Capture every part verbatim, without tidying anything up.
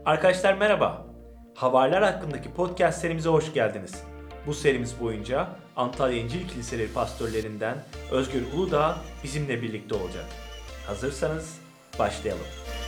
Arkadaşlar merhaba. Havariler hakkındaki podcast serimize hoş geldiniz. Bu serimiz boyunca Antalya İncil Kiliseleri pastörlerinden Özgür Uludağ bizimle birlikte olacak. Hazırsanız başlayalım.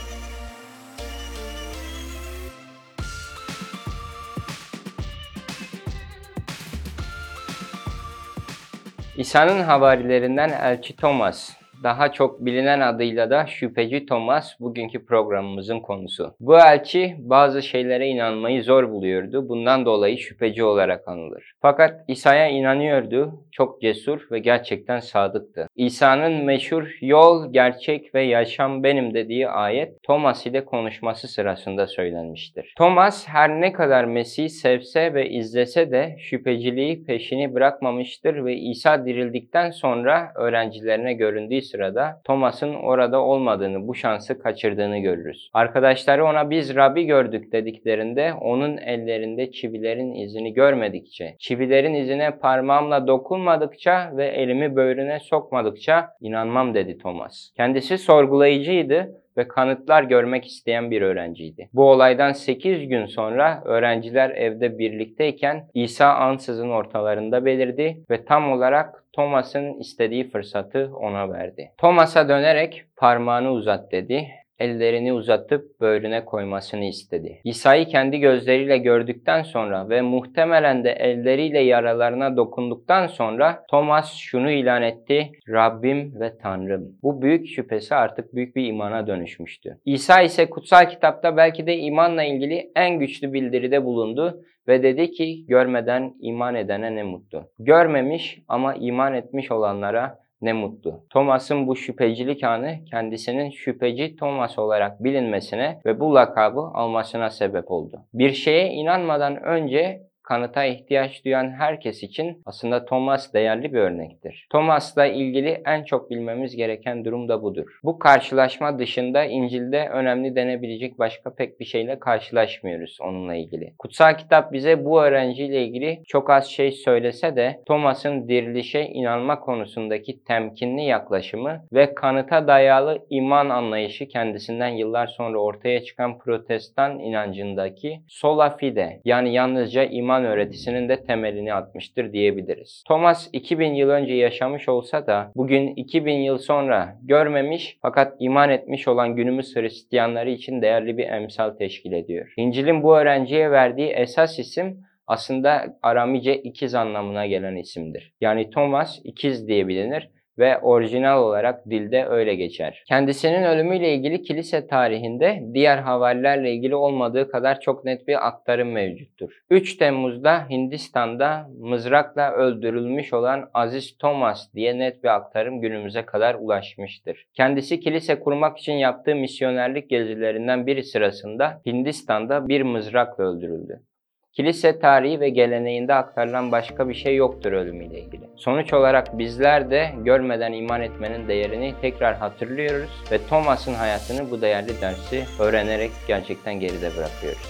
İsa'nın havarilerinden Elçi Thomas, daha çok bilinen adıyla da Şüpheci Thomas bugünkü programımızın konusu. Bu elçi bazı şeylere inanmayı zor buluyordu. Bundan dolayı şüpheci olarak anılır. Fakat İsa'ya inanıyordu, çok cesur ve gerçekten sadıktı. İsa'nın meşhur yol, gerçek ve yaşam benim dediği ayet Thomas ile konuşması sırasında söylenmiştir. Thomas her ne kadar Mesih'i sevse ve izlese de şüpheciliği peşini bırakmamıştır ve İsa dirildikten sonra öğrencilerine göründüğü sırada Thomas'ın orada olmadığını, bu şansı kaçırdığını görürüz. Arkadaşları ona biz Rabbi gördük dediklerinde onun ellerinde çivilerin izini görmedikçe, çivilerin izine parmağımla dokunmadıkça ve elimi böğrüne sokmadıkça inanmam dedi Thomas. Kendisi sorgulayıcıydı ve kanıtlar görmek isteyen bir öğrenciydi. Bu olaydan sekiz gün sonra öğrenciler evde birlikteyken İsa ansızın ortalarında belirdi ve tam olarak Thomas'ın istediği fırsatı ona verdi. Thomas'a dönerek parmağını uzat dedi. Ellerini uzatıp böğrüne koymasını istedi. İsa'yı kendi gözleriyle gördükten sonra ve muhtemelen de elleriyle yaralarına dokunduktan sonra Thomas şunu ilan etti: Rabbim ve Tanrım. Bu büyük şüphesi artık büyük bir imana dönüşmüştü. İsa ise kutsal kitapta belki de imanla ilgili en güçlü bildiride bulundu ve dedi ki görmeden iman edene ne mutlu. Görmemiş ama iman etmiş olanlara ne mutlu. Thomas'ın bu şüphecilik anı kendisinin şüpheci Thomas olarak bilinmesine ve bu lakabı almasına sebep oldu. Bir şeye inanmadan önce kanıta ihtiyaç duyan herkes için aslında Thomas değerli bir örnektir. Thomas'la ilgili en çok bilmemiz gereken durum da budur. Bu karşılaşma dışında İncil'de önemli denebilecek başka pek bir şeyle karşılaşmıyoruz onunla ilgili. Kutsal kitap bize bu öğrenciyle ilgili çok az şey söylese de Thomas'ın dirilişe inanma konusundaki temkinli yaklaşımı ve kanıta dayalı iman anlayışı kendisinden yıllar sonra ortaya çıkan Protestan inancındaki sola fide, yani yalnızca iman öğretisinin de temelini atmıştır diyebiliriz. Thomas iki bin yıl önce yaşamış olsa da bugün iki bin yıl sonra görmemiş fakat iman etmiş olan günümüz Hristiyanları için değerli bir emsal teşkil ediyor. İncil'in bu öğrenciye verdiği esas isim aslında Aramice ikiz anlamına gelen isimdir. Yani Thomas ikiz diye bilinir ve orijinal olarak dilde öyle geçer. Kendisinin ölümüyle ilgili kilise tarihinde diğer havarilerle ilgili olmadığı kadar çok net bir aktarım mevcuttur. üç Temmuz'da Hindistan'da mızrakla öldürülmüş olan Aziz Thomas diye net bir aktarım günümüze kadar ulaşmıştır. Kendisi kilise kurmak için yaptığı misyonerlik gezilerinden biri sırasında Hindistan'da bir mızrakla öldürüldü. Kilise tarihi ve geleneğinde aktarılan başka bir şey yoktur ölümüyle ilgili. Sonuç olarak bizler de görmeden iman etmenin değerini tekrar hatırlıyoruz ve Thomas'ın hayatını bu değerli dersi öğrenerek gerçekten geride bırakıyoruz.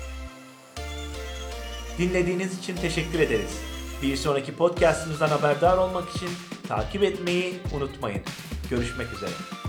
Dinlediğiniz için teşekkür ederiz. Bir sonraki podcastımızdan haberdar olmak için takip etmeyi unutmayın. Görüşmek üzere.